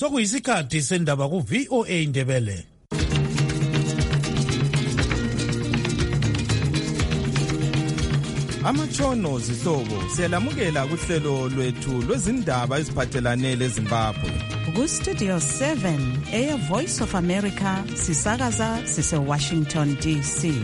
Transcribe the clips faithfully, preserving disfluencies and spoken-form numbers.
sokuyisikhathi sendaba ku V O A Indebele. Amatshono zihlobo siyalamukela kuhlelo lwethu lwezindaba eziphathelane leZimbabwe. Ku Studio seven eya Voice of America sisakaza sise Washington D C.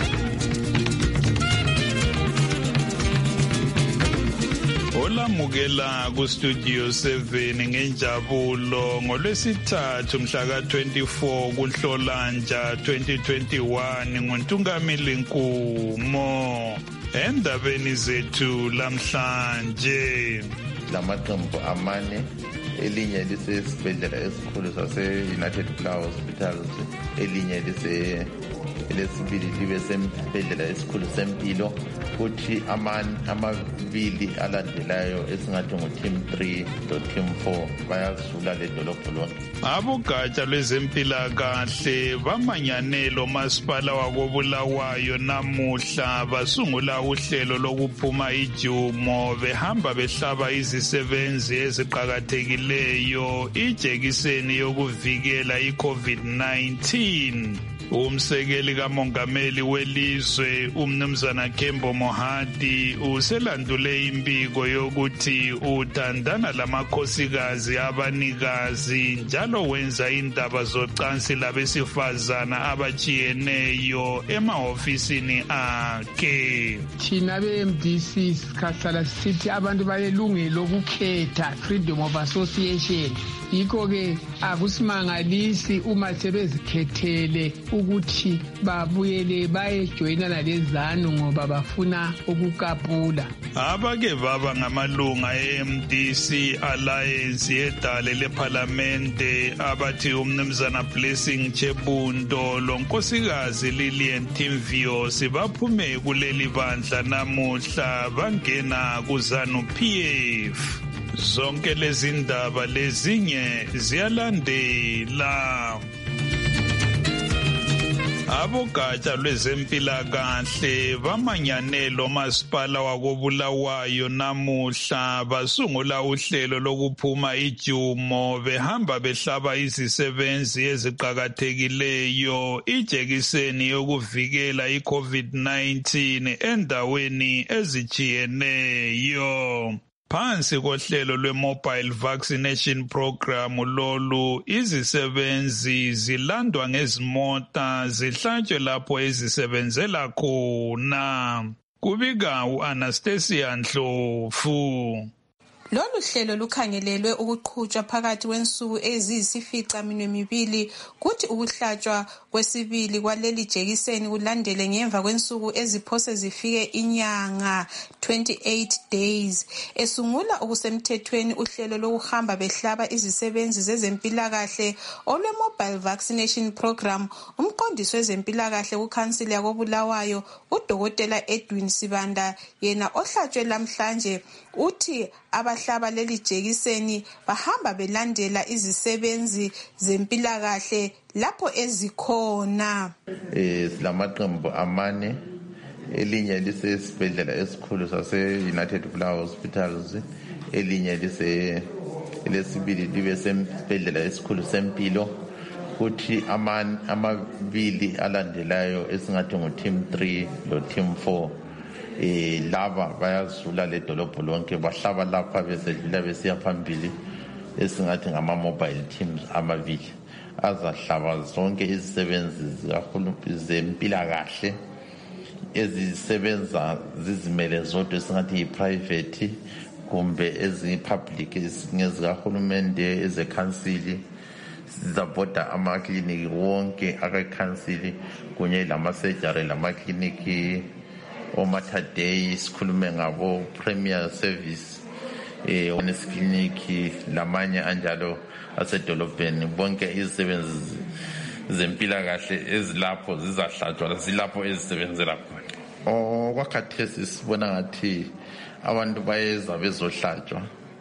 Olamukela ku Studio seven ngenjabulo ngolwesithathu mhla ka twenty-four kuNhlolanja twenty twenty-one nguNtungamili Nkumo. Endabeni zethu lamhlanje lamaqembu amane elinye lisesibhedlela esikhulu sase United Flower Hospitals, elinye lise lesibili libe sembhedlela esikhulu sempilo, kuthi amabili alandelayo esingathi ngo team three lo team four bayazula le dolobho lonke. Abogatsha lwezempilakahle bamanyanelo masipala wakobulawayo namuhla basungula uhlelo lokuphuma ijumo behamba behlaba izisebenzi eziqhakathekileyo ijekiseni yokuvikela i-COVID nineteen. Umsekeli kamongameli welizwe umnumzana Kembo Mohadi uselandule imbiko yokuthi uthandana lamakhosikazi abanikazi njalo wenza indaba zocansi labesifazana abajiyeneyo emahofisini akhe. Thina be-M D C sikhahlala sithi abantu balelungelo lokukhetha, freedom of association. Yikho-ke akusimangalisi uma sebezikhethele ukuthi babuyele bayejoyinana lezanu ngoba bafuna ukukapula. Abake baba ngamalunga e-M D C Alliance yedale lephalamende abathi umnumzana Blessing Chebundo lonkosikazi Lillian Timvio sibaphume kuleli bandla namuhla bangena kuZANU P F. Zonke lezi ndaba lezinye ziyalandela. Abogatsha lwezempilakahle bamanyanelo masipala wakobulawayo namuhla basungula uhlelo lokuphuma ijumo behamba behlaba izisebenzi eziqhakathekileyo ijekiseni yokuvikela i-COVID nineteen endaweni ezijiyeneyo. Phansi kohlelo lwe-Mobile Vaccination Program lolu izisebenzi zilandwa ngezimota zihlatshwe lapho ezisebenzela khona. Kubika u-Anastasia Ndlovu. Lolu hlelo lukhangelelwe ukuqhutshwa phakathi kwensuku eziyisifica minwe mibili kuthi ukuhlatshwa kwesibili kwaleli jekiseni kulandele ngemva kwensuku eziphose zifike inyanga twenty-eight days. Esungula okusemthethweni uhlelo lokuhamba behlaba izisebenzi zezempilakahle olwe Mobile Vaccination Program, umqondisi wezempilakahle kukhansili yakobulawayo uDokotela Edwin Sibanda yena ohlatshwe lamhlanje uthi abahlaba leli jekiseni bahamba belandela izisebenzi zempilakahle lapho ezikhona. Eh silamaqembu amane elinye lisesibhedlela esikhulu sase United Flower Hospitals, elinye lise lesibili libe sembhedlela esikhulu sempilo, kuthi amabili alandelayo esingathi ngo team three lo team four eh laba bayazula le dolobho lonke bahlaba lapha besedlula besiya phambili esingathi ngama mobile teams amabili azahlaba zonke izisebenzi zempilakahle ezisebenza zizimele zodwa esingathi yi-private kumbe ezi-public ngezikahulumende ezekhansili zizabhoda amakliniki wonke akakhansili kunye lamasejari lamakliniki oMater Day, sikhulume ngabo Premier Service eh honest clinic lamanye anjalo asedolobheni. Bonke izisebenzi zempilakahle ezilapho zizahlatshwa zilapho ezisebenzela khona. Okwakhathesi sibona ngathi abantu bayeza bezohlatshwa.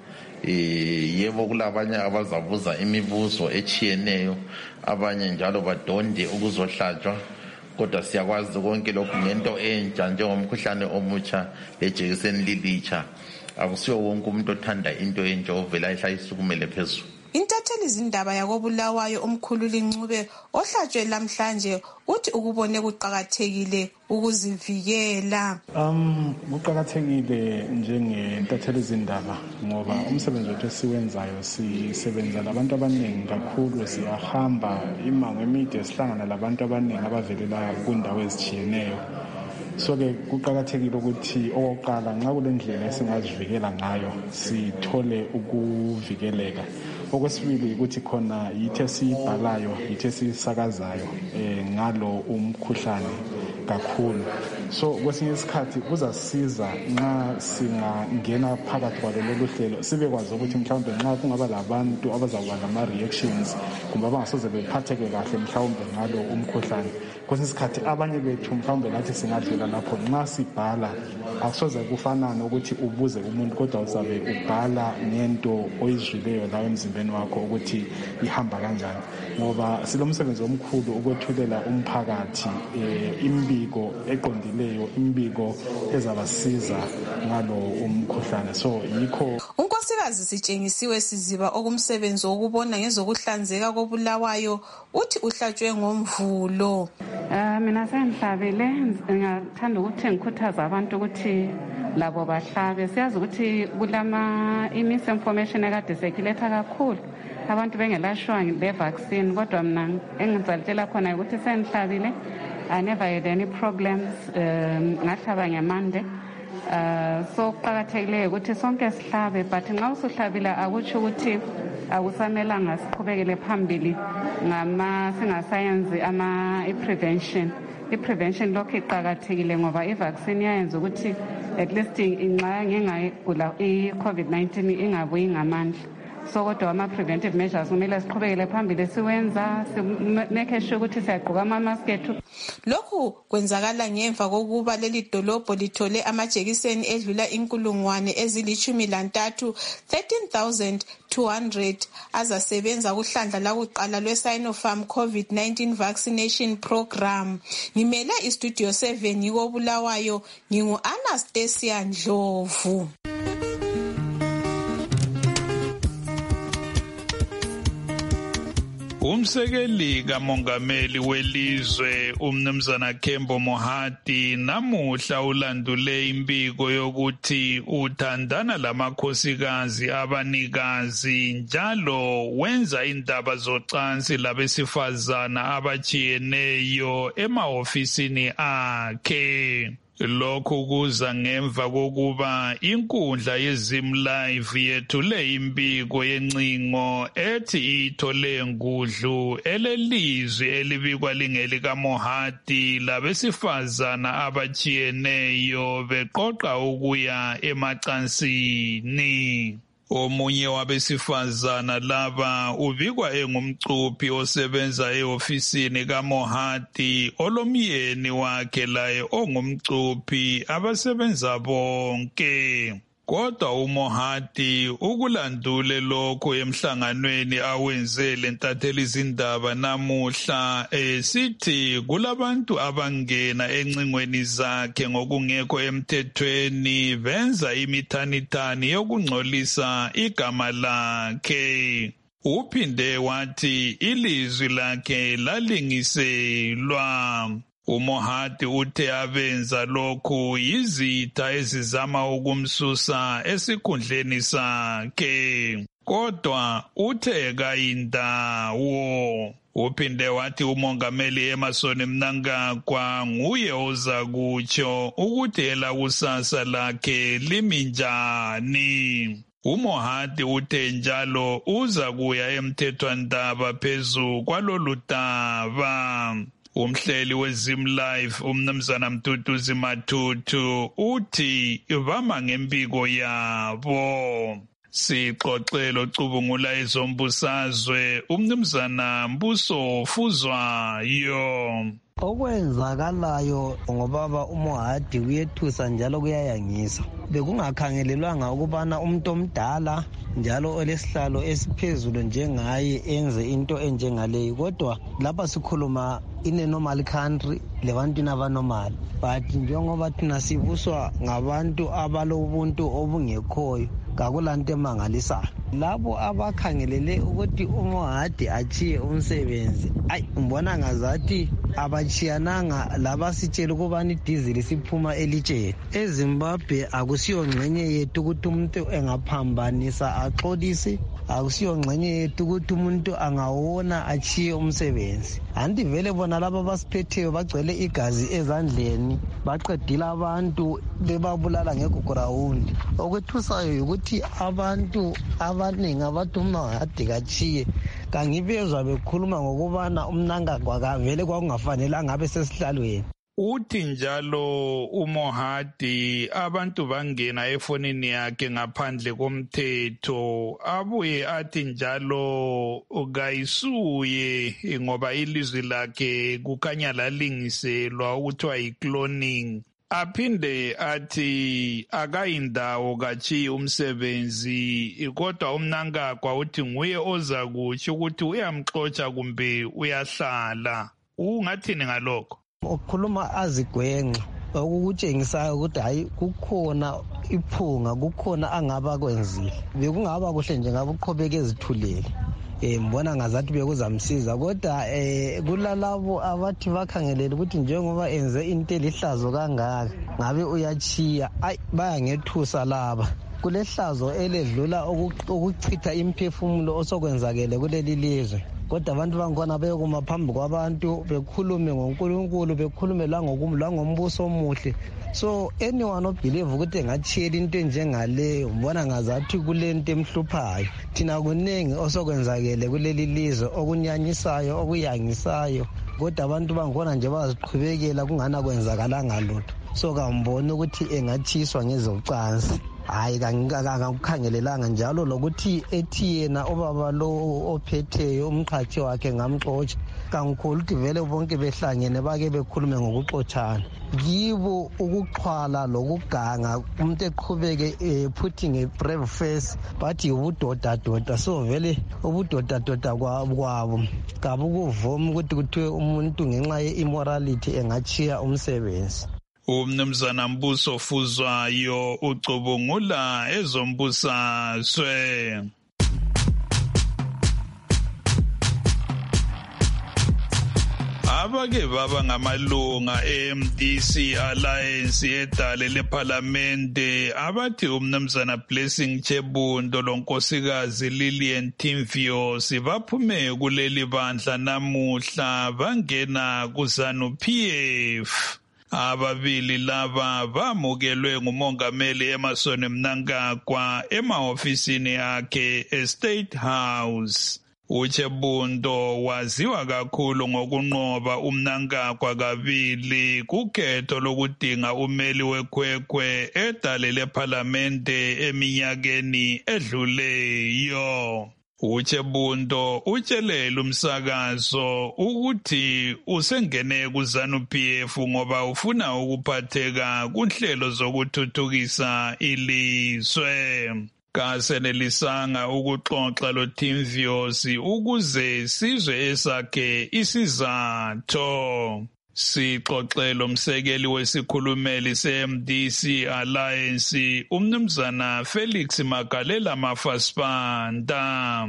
Eh yebo kulabanye abazabuza imibuzo echiyeneyo, abanye njalo badonde ukuzohlatshwa. Kodwa siyakwazi konke lokhu ngento entsha njengomkhuhlane omutsha lejekiseni lilicha. Akusiyo wonke umuntu othanda into entsha ovela ehlala isukumele phezulu. Intatheli izindaba yakobulawayo umkhululi Ncube ohlatshwe lamhlanje uthi ukubone kuqhakathekile ukuzivikela. Um kuqhakathekile njengentatheli izindaba ngoba umsebenzi wethu esiwenzayo sisebenza labantu abaningi kakhulu, siyahamba imango emide sihlangana labantu abaningi abavelela kundawo ezitshiyeneyo. So ke kuqhakathekile ukuthi oqala nxa kule ndlela esingazivikela ngayo sithole ukuvikeleka. Okwesibili ukuthi khona yithe siyibhalayo yithe sisakazayo eh ngalo umkhuhlane kakhulu. So kwesinye isikhathi kuzasiza nxa singangena phakathi kwalolu hlelo sibe kwazi ukuthi mhlawumbe nxa kungaba labantu abazawuba nama reactions kumbe abangasoze bephatheke kahle mhlawumbe ngalo umkhuhlane. Kwesinye isikhathi abanye bethu mhlawumbe lathi singadlula lapho nxa sibhala akusoze kufanana ukuthi ubuze umuntu kodwa uzabe ubhala ngento oyizwileyo lawo emzimbeni wakho ukuthi ihamba kanjani, ngoba silomsebenzi omkhulu ukwethulela umphakathi imbiko eqondileyo, imbiko ezabasiza ngalo umkhuhlane. So yikho unkosikazi Sitshengisiwe Siziba okumsebenzi wokubona ngezokuhlanzeka kobulawayo uthi uhlatshwe ngomvulo. Uh, mina sengihlabile, ngingathanda ukuthi ngikhuthaza abantu ukuthi labo bahlabe. Siyazi ukuthi kulama misinformation ekade circulate kakhulu abantu bengelashwa le vaccine, kodwa mina engizalitshela khona ukuthi sengihlabile, I never had any problems, um ngahlaba ngemande. Uh, so kuqakathekile ukuthi sonke sihlabe, but nxa usuhlabile akutsho ukuthi akusamelanga siqhubekele phambili ngama singasayenzi ama i-prevention. I-prevention lokhu iqakathekile ngoba i-vaccine yayenza ukuthi at least inxa ngingayigula i-COVID nineteen ingabuyi ngamandla. So kodwa ama-preventive measures kumele siqhubekele phambili siwenza, make sure ukuthi siyagqoka ama-mask ethu. Lokhu kwenzakala ngemva kokuba leli dolobho lithole amajekiseni edlula inkulungwane ezilithumi lantathu thirteen thousand two hundred azasebenza kuhlandla lakuqala lwe-Sinopharm COVID nineteen vaccination program. Ngimele istudio seven yikobulawayo, ngingu-Anastasia Ndlovu. Umsekeli kamongameli welizwe umnumzana Kembo Mohadi namuhla ulandule imbiko yokuthi uthandana lamakhosikazi abanikazi njalo wenza indaba zocansi labesifazana abajiyeneyo ema-ofisini akhe. Lokhu kuza ngemva kokuba inkundla yeZimlive yethule imbiko yencingo ethi ithole ngudlu elelizwi elibikwa lingelika Mohadi labesifazana abajiyeneyo beqoqa ukuya emacansini. Omunye wabesifazana laba ubikwa engumcuphi osebenza e-ofisini kaMohadi olomyeni wakhe laye ongumcuphi abasebenza bonke. Kodwa uMohadi ukulandule lokho emhlanganweni awenze lentatheli izindaba namuhla esithi kulabantu abangena encingweni zakhe ngokungekho emthethweni benza imithanithani yokungcolisa igama lakhe. Uphinde wathi ilizwi lakhe lalingiselwa. uMohadi uthe abenza lokhu yizitha ezizama ukumsusa esikhundleni sakhe, kodwa uthe kayindawo. Uphinde wathi umongameli Emmerson Mnangagwa nguye oza kutsho ukuthi elakusasa lakhe limi njani. uMohadi uthe njalo uza kuya emthethwandaba phezu kwalolu daba. Umhleli weZimlive umnumzana Mduduzi Matutu uthi bama ngempiko yabo. Sixoxelo cubungula ezombusazwe umnumzana Mbuso Fuzwayo. Okwenzakalayo ngobaba uMohadi kuyethusa njalo kuyayangisa. Bekungakhangelelwanga ukubana umuntu omdala njalo olesihlalo esiphezulu njengaye enze into enjengaleyo, kodwa lapha sikhuluma in a normal country lebantwini abanormal, but njengoba thina sibuswa ngabantu abalobuntu obungekhoyo kakulanto emangalisayo. Labo abakhangelele ukuthi uMohadi achiye umsebenzi, ayi ngibona ngazathi abachiyananga labasitshela ukubana idizili siphuma elitsheni. eZimbabwe akusiyo ngxenye yethu ukuthi umuntu engaphambanisa axolise, akusiyo ngxenye yethu ukuthi umuntu angawona achiye umsebenzi. Anti vele bona laba basiphetheyo bagcwele igazi ezandleni, baqedile abantu bebabulala ngegugrawundi. Okwethusayo ukuthi abantu abaningi abathi uMohadi kachiye kangibezwa bekhuluma ngokubana uMnangagwa kavele kwakungafanelanga abe sesihlalweni. Uthi njalo uMohadi abantu bangena efonini yakhe ngaphandle komthetho, abuye athi njalo kayisuye ngoba ilizwi lakhe kukhanya lalingiselwa ukuthiwa yi-cloning. Aphinde athi akayindawo kachiyi umsebenzi, kodwa uMnangagwa uthi nguye oza kutsho ukuthi uyamxotsha kumbe uyahlala. Ungathini ngalokho? Ukukhuluma azigwenxa okukutshengisayo ukuthi hayi kukhona iphunga, kukhona angaba kwenzile. Bekungaba kuhle nje ngabe uqhubeke ezithulele. Eh mbona ngazathi bekuzamsiza, kodwa eh kulalabo abathi bakhangelele ukuthi njengoba enze into elihlazo kangaka ngabe uyachiya, ayi bayangethusa laba. Kulehlazo eledlula ukuchitha imphefumulo osokwenzakele kuleli lizwe. Kodwa abantu bangkhona beyokuma phambi kwabantu bekhulume ngoNkulunkulu, bekhulume langombuso omuhle. So anyone obelieve ukuthi engachiyela into enjengaleyo, mbona ngazathi kulento emhluphayo. Thina kuningi osokwenzakele kuleli lizwe okunyanyisayo, okuyangisayo, kodwa abantu bangkhona nje baziqhubekela kungana kwenzakalanga lutho. So kambona ukuthi engachiswa ngezocansi. Hayi akakukhangelelanga njalo lokuthi ethi yena ubaba lo ophetheyo umqhathi wakhe ngamxotsha. Kangikhulu ukuthi vele bonke behlangene bake bekhulume ngokuxotshana. Yibo ukuxhwala lokuganga umuntu eqhubeke putting a brave face bathi ubudoda doda. So vele ubudoda doda kwabo kabukuvuma ukuthi kuthiwe umuntu ngenxa ye-immorality engachiya umsebenzi. Umnumzana Mbuso Fuzwayo ucubungula ezombusazwe. Abake baba ngamalunga e-M D C Alliance edale leParlamente abathi umnumzana Blessing Chebundo lonkosikazi Lillian Timvio sibaphume kuleli bandla namuhla bangena kuZanu-P F. Ababili laba bamukelwe ngumongameli Emmerson Mnangagwa emahofisini akhe eState House. uChebundo waziwa kakhulu ngokunqoba uMnangagwa kabili kukhetho lokudinga umeli wekhwekhwe edale leParlamente eminyakeni edluleyo. uChebundo utshelele umsakazo ukuthi usengene kuZanu-P F ngoba ufuna ukuphatheka kunhlelo zokuthuthukisa ilizwe. Kasenelisanga ukuxoxa loTimviosi ukuze sizwe esakhe isizatho. Sixoxelo umsekeli wesikhulumeli se-M D C Alliance umnumzana Felix Magalela Mafasipanta.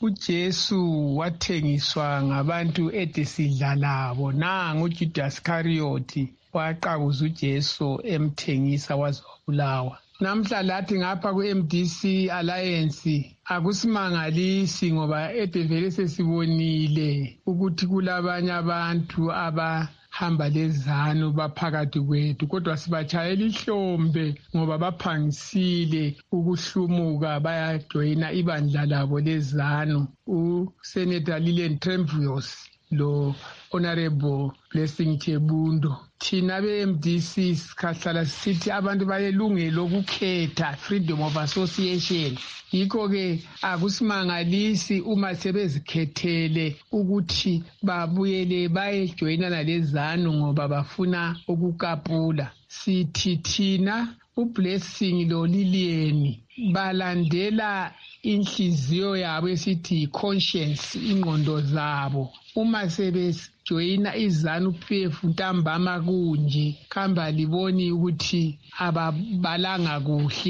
uJesu wathengiswa ngabantu edesidla labo, nangu uJudas Iscariot waqabuza uJesu emthengisa wazobulawa. Namhla lathi ngapha ku-M D C Alliance akusimangalisi ngoba edevele sesibonile ukuthi kulabanye abantu abahamba lezanu baphakathi kwethu, kodwa sibatshayela ihlombe ngoba baphangisile ukuhlumuka bayajoyina ibandla labo lezanu. uSenator Lillian Timvio lo Honorable Blessing Chebundo. Thina be-M D C sikhahlala sithi abantu balelungelo lokukhetha, freedom of association. Yikho-ke akusimangalisi uma sebezikhethele ukuthi babuyele bayejoyinana lezanu ngoba bafuna ukukapula. Sithi thina uBlessing lo Lillian balandela inhliziyo yabo esithi conscience, ingqondo zabo. Uma sebejoyina iZanu-P F ntambama kunje khamba liboni ukuthi ababalanga kuhle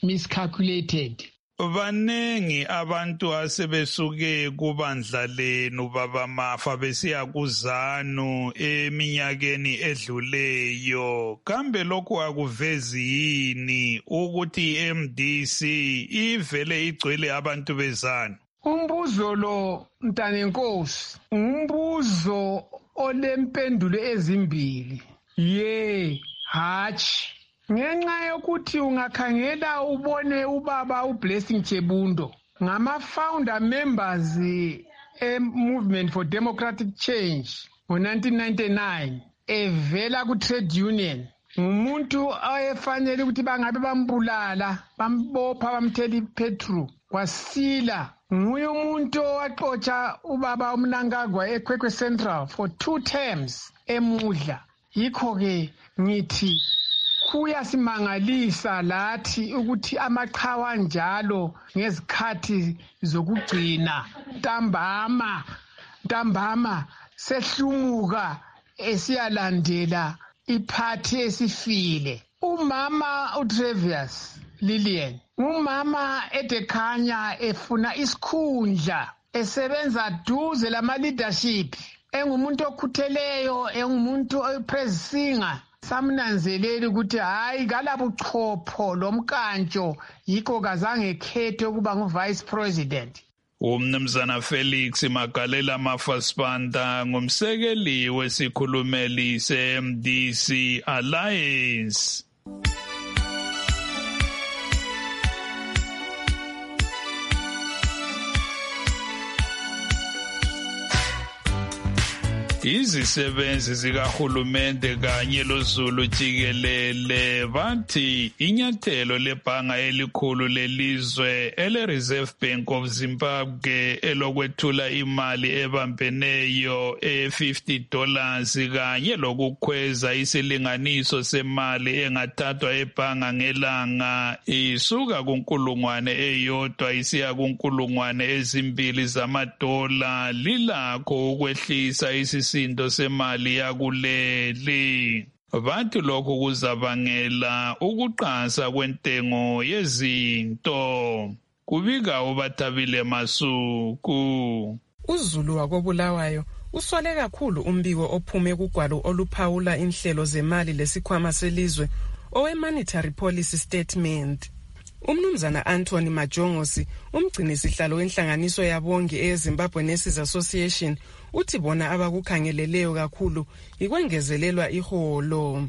miscalculated. Banengi abantu asebesuke kubandla lenu baba Mafa besiya kuzanu eminyakeni edluleyo. Kambe lokhu akuvezi yini ukuthi i-M D C ivele igcwele abantu bezanu? Umbuzo lo Mntanenkosi, umbuzo olempendulo ezimbili. Ye, hatshi. Ngenxa yokuthi ungakhangela ubone ubaba uBlessing Chebundo ngama-founder members e-Movement for Democratic Change ngo-nineteen ninety-nine evela ku-trade union. Ngumuntu oyefanele ukuthi bangabe bambulala, bambopha, bamthela ipetrol, kwasila. Nguye umuntu owaxotsha ubaba uMnangagwa eKwekwe Central for two terms emudla. Yikho-ke ngithi kuyasimangalisa lathi ukuthi amaqhawe njalo ngezikhathi zokugcina ntambama ntambama sehlumuka esiyalandela iphathi esifile. Umama uTravius Lillian umama edekhanya efuna isikhundla, esebenza duze lama leadership, engumuntu okhutheleyo, engumuntu oyipresinger. Samnanzeleli ukuthi hayi kalabuchopho lomkantsho, yikho kazange khethe ukuba ngu-vice president. Umnumzana Felix Magalela Mafasipanta ngumsekeli wesikhulumeli se-M D C Alliance. Izisebenzi zikahulumende kanye loZulu jikelele bathi inyathelo lebhanga elikhulu lelizwe ele-Reserve Bank of Zimbabwe elokwethula imali ebambeneyo e-fifty dollars kanye lokukhweza isilinganiso semali engathathwa ebhanga ngelanga isuka kunkulungwane eyodwa isiya kunkulungwane ezimbili zamadola lilakho ukwehlisa isisi isindo semali yakuleli. Bathi lokhu kuzabangela ukuqansa kwentengo yezinto. Kubika uBathabile Masuku. uZulu wakobulawayo usole kakhulu umbiko ophume kugwalo oluphawula inhlelo zemali lesikhwama selizwe owe-Monetary Policy Statement. Umnumzana Anthony Majongosi, umgcini sihlalo wenhlanganiso yabongi eZimbabwe Nurses Association, uthi bona abakukhangeleleyo kakhulu ikwengezelelwa iholo.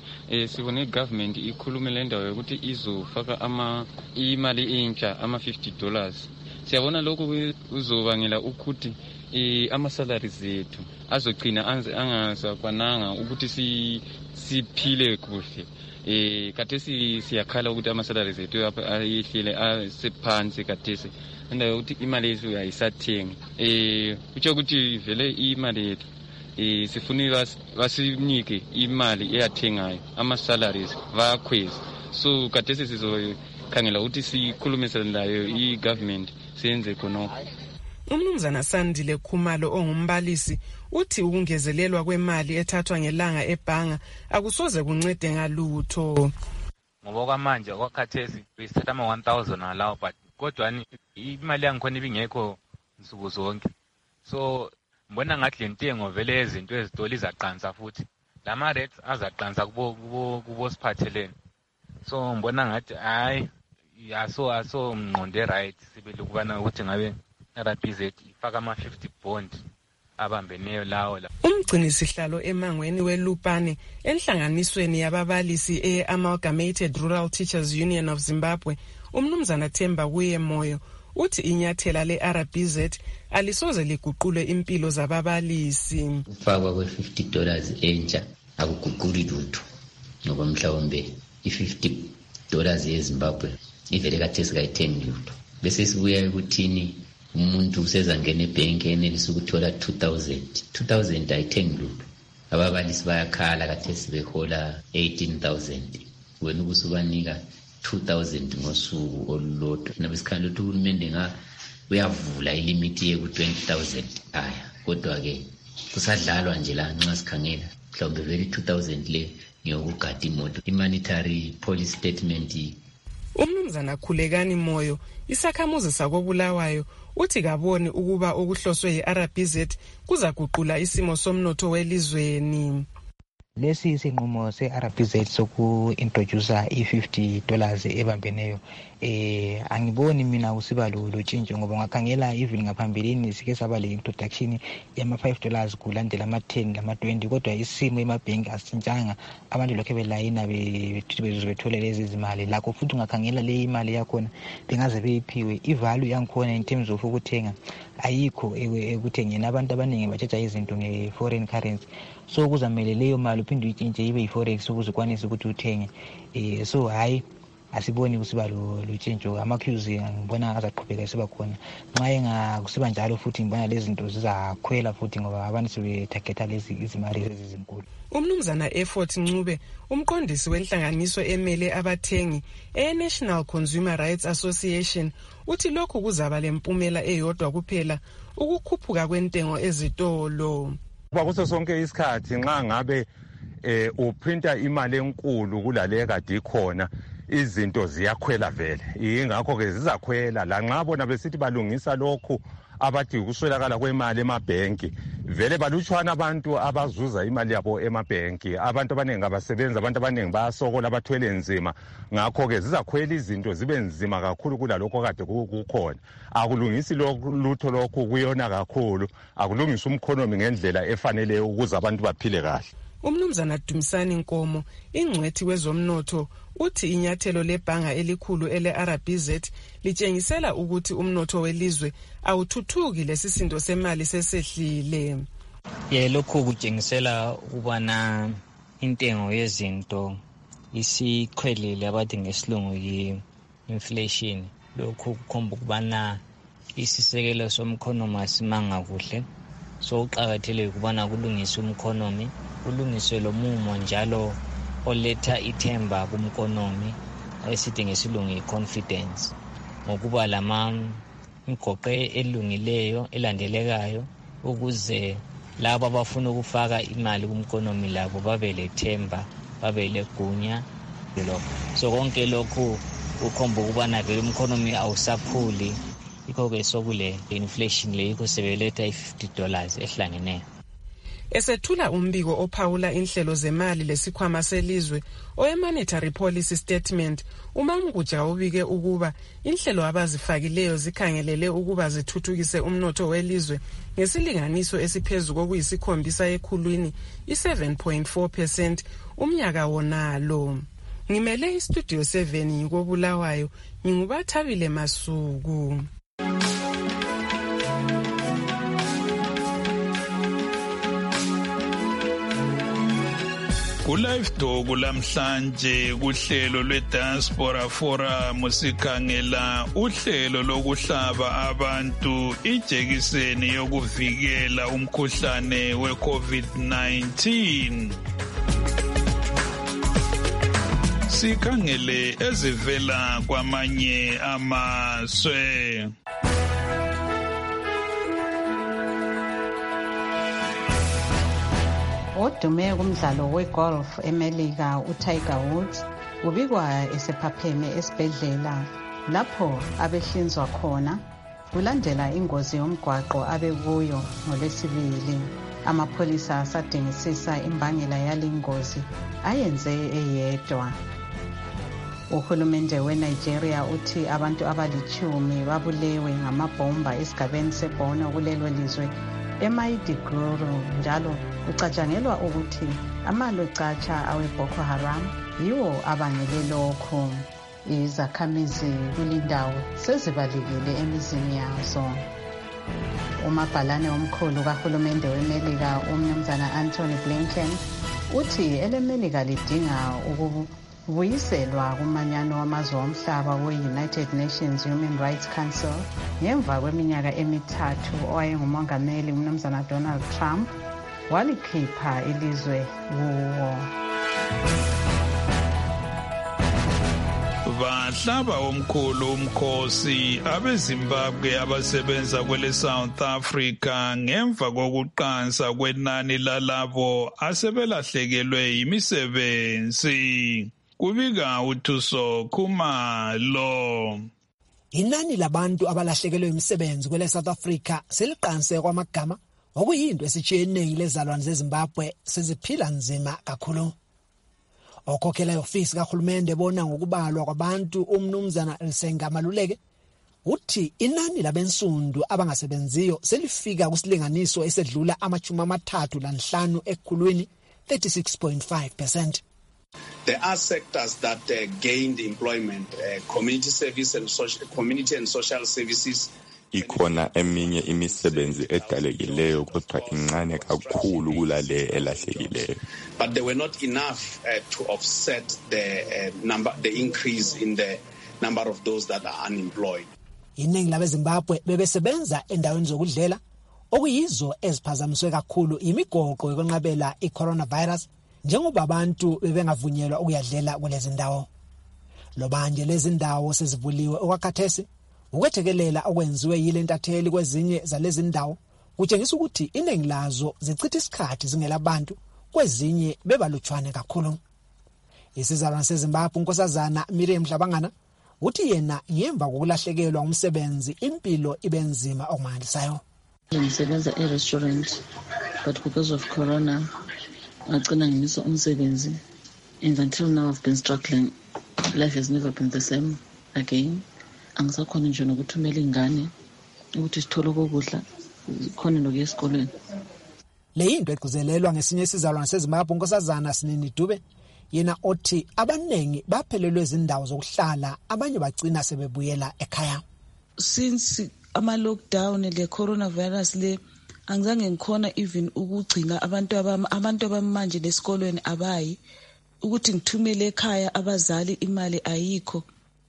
Eh sibone government ikhuluma le ndawo ukuthi izofaka ama imali entsha ama fifty dollars. Siyabona lokho uzobangela ukuthi eh ama salaries ethu azogcina angazakwananga ukuthi si siphile kuhle. Eh kathesi siyakhala ukuthi ama salaries ethu ayehlile asephansi kathesi ndawo ukuthi imali yethu ayisathengi. Eh kutsho ukuthi vele imali yethu eh sifuna basinike imali eyathengayo ama salaries vakhwezi. So kathesi sizokhangela ukuthi sikhulumise layo i government senze khonokho. Umnumzana Sandile Khumalo ongumbalisi uthi ukungezelelwa kwemali ethathwa ngelanga ebhanga akusoze kuncede ngalutho. Ngoba kwamanje kwakhathesi besithatha ama one thousand alawo but kodwa imali yangikhona ibingekho nsuku zonke. So mbona ngathi lentengo vele izinto ezitoli izaqansa futhi. Lama rates azaqansa kubo kubo kubo siphathelene. So mbona ngathi hayi yaso aso mnqonde right sibele ukubana ukuthi ngabe R B Z ifaka ama fifty bond abambeneyo lawo la. Umgcini sihlalo emangweni weLupane enhlanganisweni yababalisi e-Amalgamated Rural Teachers Union of Zimbabwe, umnumzana Themba Kuyemoyo uthi inyathela le-R B Z alisoze liguqule impilo zababalisi. Ufakwa kwe-fifty dollars entsha akuguquli lutho ngoba mhlawumbe i-fifty dollars yeZimbabwe ivele kathesi kayithengi lutho. Bese sibuya ukuthini umuntu usezangena ebhenki enelisa ukuthola two thousand. two thousand ayithengi lutho. Ababalisi bayakhala kathesi behola eighteen thousand. Wena ukusubanika two thousand ngosuku olulodwa. Nabesikhala ukuthi uhulumende nga uyavula ilimiti ye ku twenty thousand. Aya kodwa ke kusadlalwa nje la nxa sikhangela mhlawumbe vele two thousand le ngiyokugada imoto. I-monetary policy statement Umnumzana Khulekani Moyo, isakhamuzi sakobulawayo, uthi kaboni ukuba okuhloswe yi-R B Z kuzaguqula isimo somnotho welizweni. Lesi isinqumo se-R B Z soku-introducer i-fifty dollars ebambeneyo eh angiboni mina kusiba lotshintsho ngoba ngakhangela even ngaphambilini sike saba le introduction yama-five dollars kulandela ama-ten lama-twenty kodwa isimo emabhenki asintshanga, abantu lokho belayina bethola lezi zimali. Lakho futhi ungakhangela le imali yakhona bengaze beyiphiwe, ivalue yangikhona in terms of ukuthenga ayikho ekuthengeni. Abantu abaningi batshetsha izinto nge-foreign currency, so kuzamele leyo mali uphinde uyitshintshe ibe yi-forex ukuze ukwanise ukuthi uthenge. Eh so hayi asiboni kusiba lotshintsho, ama-queues ngibona azaqhubeka esiba khona. Nxa engakusiba njalo futhi ngibona lezi zinto zizakhwela futhi ngoba abantu sebethagetha lezi izimali ezinkulu. Umnumzana Effort Ncube, umqondisi wenhlanganiso emele abathengi e-National Consumer Rights Association, uthi lokhu kuzaba lempumela eyodwa kuphela, ukukhuphuka kwentengo ezitolo. Kwakuso sonke isikhathi nxa ngabe eh uprinta imali enkulu kulale kade ikhona, izinto ziyakhwela vele. Ingakho ke zizakhwela la nxa bona besithi balungisa lokhu abathi ukuswelakala kwemali emabhenki, vele balutshwana abantu abazuza imali yabo emabhenki. Abantu abaningi abasebenzi, abantu abaningi bayasokola, bathwele nzima. Ngakho ke zizakhwela izinto zibe nzima kakhulu kulalokho kade kukhona. Akulungisi lutho lokhu kuyona kakhulu, akulungisa umkhonomi ngendlela efanele ukuze abantu baphile kahle. Umnumzana Dumisani Nkomo, ingcwethi wezomnotho, uthi inyathelo lebhanga elikhulu ele-R B Z litshengisela ukuthi umnotho welizwe awuthuthuki, lesisindo semali sesehlile. Ye lokho kutshengisela ukubana intengo yezinto isikhwelile, abathi ngesilungu yi-inflation. Lokho kukhomba ukubana isisekelo somkhonomi asimanga kuhle, so uqakathekile ukubana kulungiswe umkhonomi, kulungiswe lo mumo njalo oletha ithemba kumkhonomi esithi ngesilungu i-confidence, ngokuba lama imgoqo elungileyo elandelekayo ukuze labo abafuna ukufaka imali kumkhonomi labo babe lethemba, babe legunya. So konke lokhu ukhomba ukubana vele umkhonomi awusakhuli, yikho-ke sokule inflation le yikho sebeletha i-fifty dollars ehlangeneyo. Esethula umbiko ophawula inhlelo zemali lesikhwama selizwe oye-monetary policy statement, uManguja ubike ukuba inhlelo abazifakileyo zikhangelele ukuba zithuthukise umnotho welizwe ngesilinganiso esiphezulu kokuyisikhombisa ekhulwini i-seven point four percent umnyaka wonalo. Ngimele istudio seven ngikobulawayo, ngingubathabile Masuku. Ku-Live Talk lamhlanje kuhlelo lwe-Diaspora Forum sikhangela uhlelo lokuhlaba abantu ijekiseni yokuvikela umkhuhlane we-COVID nineteen. Sikhangele ezivela kwamanye amazwe. Odume kumdlalo wegolf eMelika uTiger Woods ubikwa esephapheme esibhedlela lapho abehlinzwa khona kulandela ingozi yomgwaqo abekuyo ngolwesibili. Amapholisa asadingisisa imbangela yale ngozi ayenze eyedwa. Uhulumende weNigeria uthi abantu abalichumi babulewe ngamabhomba esigabeni seBorno kulelo lizwe eMaiduguri, njalo kucatshangelwa ukuthi amalocatsha awe-Boko Haram yiwo abangele lokho. Izakhamizi kulindawo sezibalekile emizini yazo. Umabhalane omkhulu kahulumende weMelika umnumzana Anthony Blinken uthi eleMelika lidinga ukubuyiselwa kumanyano wamazwe omhlaba we-United Nations Human Rights Council ngemva kweminyaka emithathu owayengumongameli umnumzana Donald Trump walikhipha ilizwe kuwo. Bahlaba omkhulu umkhosi abeZimbabwe abasebenza kwele South Africa ngemva kokuqansa kwenani lalabo asebelahlekelwe imisebenzi. kubika uThuso Khumalo. Inani labantu abalahlekelwe imisebenzi kwele South Africa seliqanse kwamagama okuyinto esitshiyeneyo lezalwane zeZimbabwe seziphila nzima kakhulu. Okhokhela iofisi kahulumende bona ngokubalwa kwabantu umnumzana Risenga Maluleke uthi inani labensundu abangasebenziyo selifika kusilinganiso esedlula amachumi amathathu lanhlanu ekhulwini thirty-six point five percent. There are sectors that uh, gained employment, uh, community service and social, community and social services. Ikhona eminye imisebenzi edalekileyo kodwa incane kakhulu kulale elahlekileyo. But they were not enough uh, to offset the uh, number, the increase in the number of those that are unemployed. Iningi labeZimbabwe bebesebenza endaweni zokudlela okuyizo eziphazamiswe kakhulu imigoqo yokwenqabela i-coronavirus njengoba abantu bebengavunyelwa ukuyadlela kulezi ndawo. Lobanje lezi ndawo sezivuliwe okwakhathesi ukwethekelela okwenziwe yile ntatheli kwezinye zalezi ndawo kutshengisa ukuthi iningi lazo zichitha isikhathi zingelabantu kwezinye bebalutshwane kakhulu. Isizalwane seZimbabwe unkosazana Miriam Dlabangana uthi yena ngemva kokulahlekelwa umsebenzi impilo ibenzima okumangalisayo. Ngisebenza e-restaurant but because of corona ngagcina ngimisa umsebenzi and until now I've been struggling. Life has never been the same again. Angisakhona nje nokuthumela ingane ukuthi sithole ukudla khona nokuya esikoleni. Le yinto egcizelelwa ngesinye isizalwane seZimbabwe unkosazana Sinini Dube yena othi abanengi baphelelwe izindawo zokuhlala abanye bagcina sebebuyela ekhaya. Since ama lockdown le coronavirus le angizange ngikhona even ukugcina abantu abama abantu abamanje lesikolweni abayi ukuthi ngithumele ekhaya abazali imali ayikho.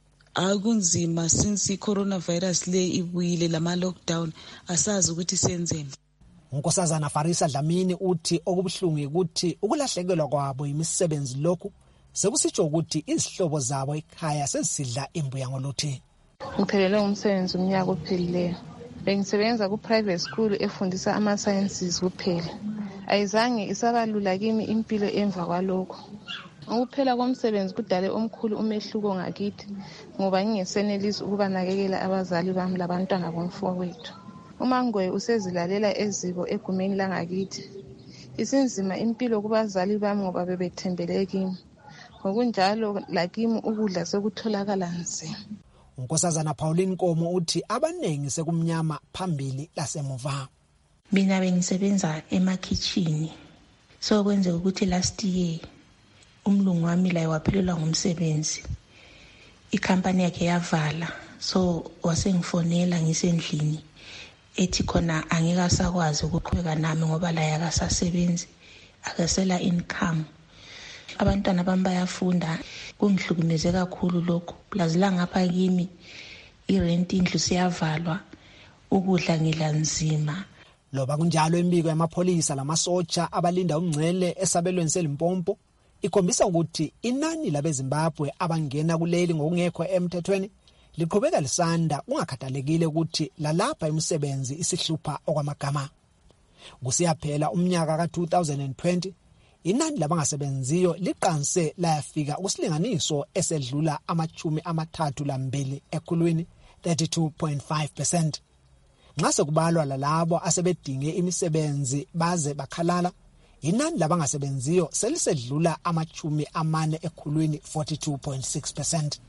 Akunzima since i-coronavirus le ibuyile lama lockdown asazi ukuthi senzeni. Unkosazana Farisa Dlamini uthi okubuhlungu ukuthi ukulahlekelwa kwabo imisebenzi lokhu sekusitsho ukuthi izihlobo zabo ekhaya sesidla imbuya ngoluthi. Ngiphelele umsebenzi umnyaka ophelileyo. Bengisebenza ku private school efundisa ama sciences kuphela. Ayizange isabalula kimi impilo emva kwalokho. Ukuphela komsebenzi kudale omkhulu umehluko ngakithi ngoba ngingesenelisi ukuba nakekela abazali bami labantwana bomfowethu. Umangoye usezilalela eziko egumeni langakithi. Isinzima impilo kubazali bami ngoba bebethembele kimi. Ngokunjalo lakimi ukudla sekutholakala nzima. Unkosazana Pauline Nkomo uthi abanengi sekumnyama phambili lasemuva. Mina bengisebenza emakitchen. So kwenze ukuthi last year umlungu wami la waphelelwa ngumsebenzi. Ikhampani yakhe yavala. So wasengifonela ngisendlini. Ethi khona angeke asakwazi ukuqhubeka nami ngoba la yakasasebenzi akasela income. Abantwana bami bayafunda kungihlukumeze kakhulu lokho. Plus la ngapha kimi irent indlu siyavalwa ukudla ngilanzima. Loba kunjalo imbiko yamapholisa lamasotsha abalinda umngcele esabelweni seLimpopo ikhombisa ukuthi inani labeZimbabwe abangena kuleli ngokungekho emthethweni liqhubeka lisanda ungakhathalekile ukuthi lalapha imisebenzi isihlupha okwamagama. Kusiyaphela umnyaka ka two thousand twenty inani labangasebenziyo liqanse layafika kusilinganiso esedlula amachumi amathathu lambili ekhulwini thirty-two point five percent. Nxa sekubalwa lalabo asebedinge imisebenzi baze bakhalala inani labangasebenziyo selisedlula amachumi amane ekhulwini forty-two point six percent.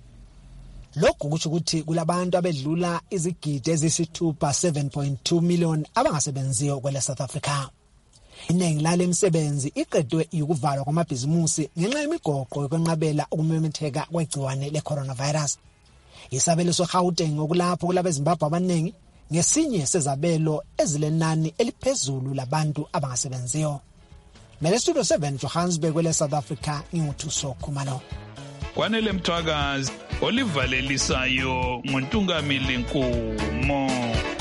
Lokhu kusho ukuthi kulabantu abedlula izigidi ezisithupha seven point two million abangasebenziyo kwele South Africa. Iningi lale misebenzi iqedwe ukuvalwa kwamabhizimusi ngenxa yemigoqo yokwenqabela ukumemetheka kwegciwane le-coronavirus. Isabelo soGauteng okulapho kulabeZimbabwe abaningi ngesinye sezabelo ezilenani eliphezulu labantu abangasebenziyo. Mele Studio seven Johannesburg kwele South Africa nginguthuso Khumalo. Kwanele Mthwakazi olivalelisayo nguNtungamili Nkumo.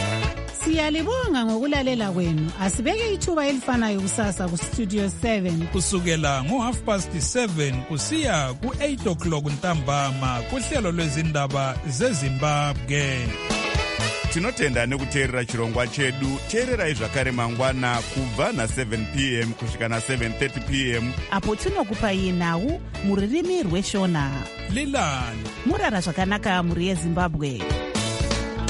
Siyalibonga ngokulalela kwenu. Asibeke ithuba elifanayo kusasa ku Studio seven kusukela ngo half past seven kusiya ku eight o'clock ntambama kuhlelo lwezindaba zeZimbabwe. tinotenda nekuteerera chirongwa chedu. teererai zvakare mangwana kubva na-seven p m kusvika na-seven thirty p m apo tinokupai nhau mururimi rweshona. lilani murara zvakanaka muri yezimbabwe.